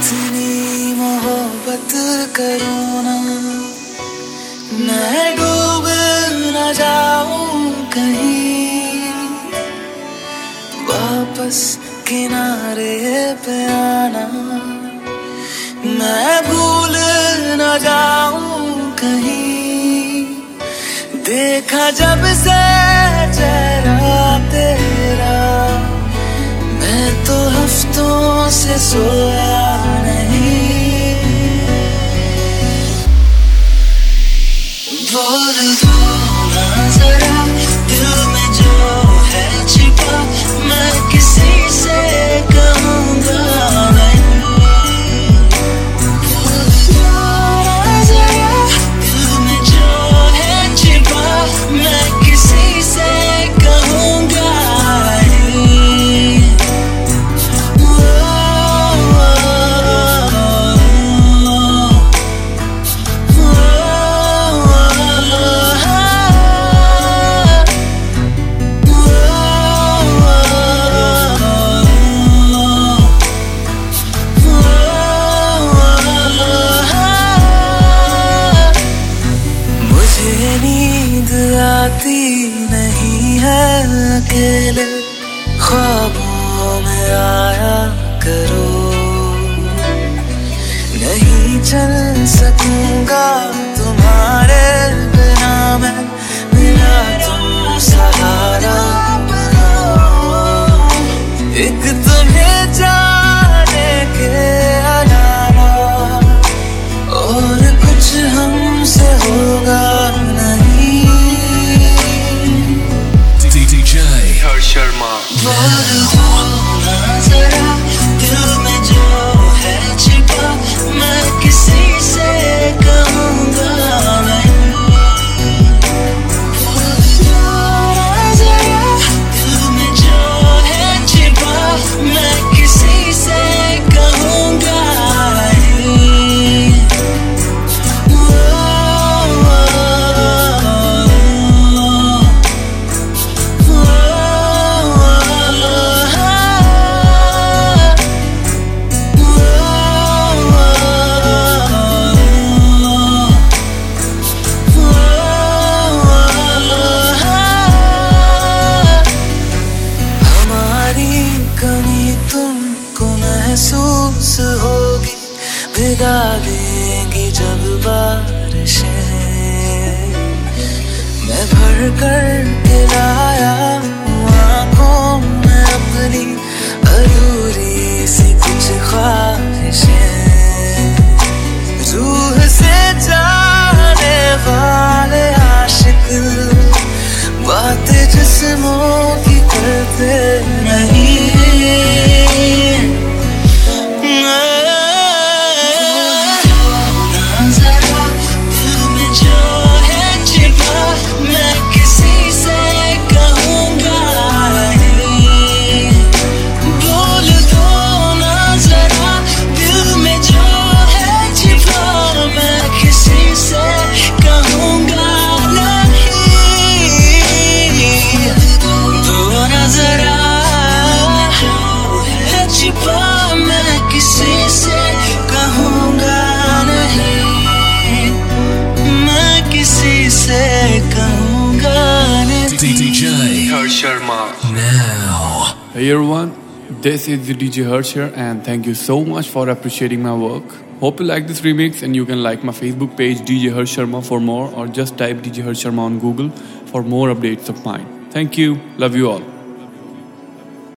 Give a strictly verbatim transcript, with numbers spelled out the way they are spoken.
इतनी मोहब्बत करूँ ना, मैं डूब न जाऊं कहीं, वापस किनारे पे आना, मैं भूल न जाऊं कहीं। देखा जब से चेहरा तेरा, मैं तो हफ्तों से सोया नहीं। बोल दो ना जरा दिल में जो है छिपा, मैं किसी से कहूँगा नहीं। बोल दो ना जरा दिल में जो है छिपा, मैं किसी से कहूँगा नहीं। आती नहीं है अकेले, ख्वाबों में आया करो, नहीं चल सकूंगा तुम्हारे बिना मैं, बिना तुम सहारा बनो। एक तुम्हें जाने के अलावा और कुछ हमसे होगा नहीं। शर्मा बोल दो ना जरा दिल में जो है छिपा, मैं किसी से कहूँगा नहीं। बोल दो ना जरा दिल में जो है छिपा, मैं किसी से कहूँगा नहीं। तुमको महसूस होगी, भिगा देंगी जब बारिशें, मैं भर कर के लाया हूँ आँखों में अपनी अधूरी सी कुछ ख्वाहिशें। रूह से जाने वाले आशिक बातें जिस्मों की करते नहीं। D J Harsh Sharma now. Hey everyone, this is the D J Harsh here, and thank you so much for appreciating my work. Hope you like this remix, and you can like my Facebook page D J Harsh Sharma for more, or just type D J Harsh Sharma on Google for more updates of mine. Thank you, love you all.